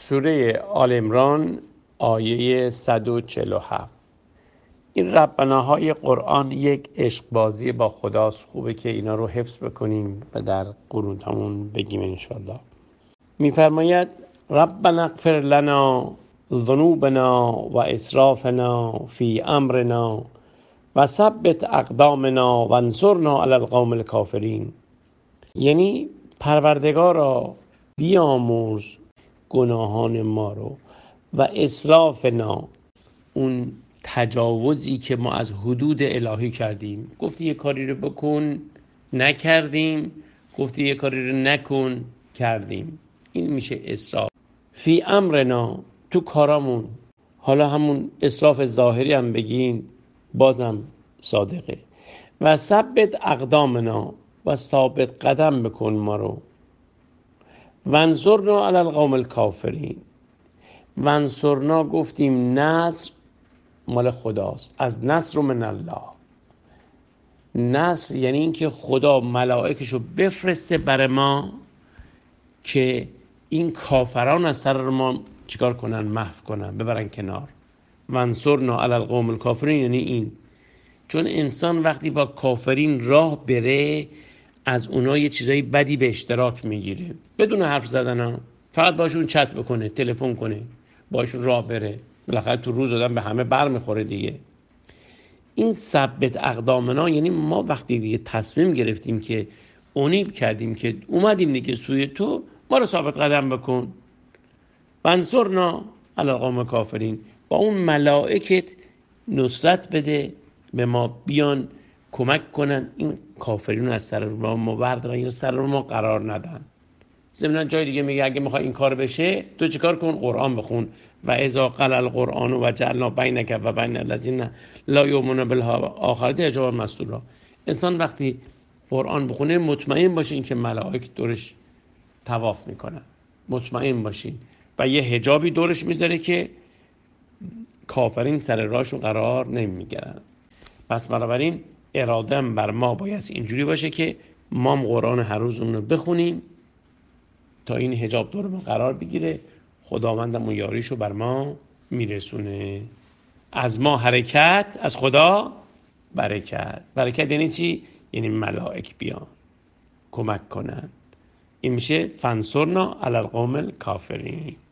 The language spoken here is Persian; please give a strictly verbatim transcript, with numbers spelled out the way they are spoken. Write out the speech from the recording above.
سوره آل عمران آیه صد و چهل و هفت. این ربناهای قرآن یک عشق بازی با خداست. خوبه که اینا رو حفظ بکنیم و در قنوتمون بگیم انشالله. میفرماید ربنا اغفر لنا ذنوبنا و اسرافنا فی امرنا و ثبت اقدامنا و انصرنا علی القوم الکافرین. یعنی پروردگارا بیامرز گناهان ما رو و اسرافنا، اون تجاوزی که ما از حدود الهی کردیم. گفتی یه کاری رو بکن نکردیم، گفتی یه کاری رو نکن کردیم. این میشه اسراف. فی امرنا، تو کارامون. حالا همون اسراف ظاهری هم بگین بازم صادقه. و ثبت اقدامنا، و ثابت قدم بکن ما رو. وانصرنا علی القوم الکافرین. وانصرنا گفتیم نصر مال خداست، از نصر من الله. نصر یعنی این که خدا ملائکشو بفرسته بر ما که این کافران از سر ما چیکار کنن؟ محو کنن، ببرن کنار. وانصرنا علی القوم الکافرین یعنی این. چون انسان وقتی با کافرین راه بره از اونا یه چیزای بدی به اشتراک میگیره، بدون حرف زدن ها. فقط باشون چت بکنه، تلفن کنه، باشون راه بره. بالاخره تو روز آدم به همه بر میخوره دیگه. این ثبت اقدامنا یعنی ما وقتی دیگه تصمیم گرفتیم که اونیب کردیم که اومدیم دیگه سوی تو، ما رو ثابت قدم بکن. وانصرنا علی القوم الکافرین، با اون ملائکت نصرت بده به ما، بیان کمک کنن این کافرین از سر ما ما بردارن یا سر ما قرار ندن. ضمن جای دیگه میگه اگه میخوای این کار بشه تو چیکار کن؟ قرآن بخون. و اذا قرأ القرآن و جعلنا بینک و بین الذین لا یؤمنون بالآخرة حجابا مستورا. انسان وقتی قرآن بخونه مطمئن باشه این که ملائک دورش طواف میکنن، مطمئن باشین. و یه حجابی دورش میذاره که کافرین سر راهشون قرار نمیگیرن. پس بنابراین اراده بر ما باید اینجوری باشه که ما قرآن هر روز اون رو بخونیم تا این حجاب دور ما قرار بگیره. خداوندم اون یاریشو بر ما میرسونه. از ما حرکت، از خدا برکت. برکت یعنی چی؟ یعنی ملائک بیان کمک کنن. این میشه فانصرنا علی القوم الکافرین.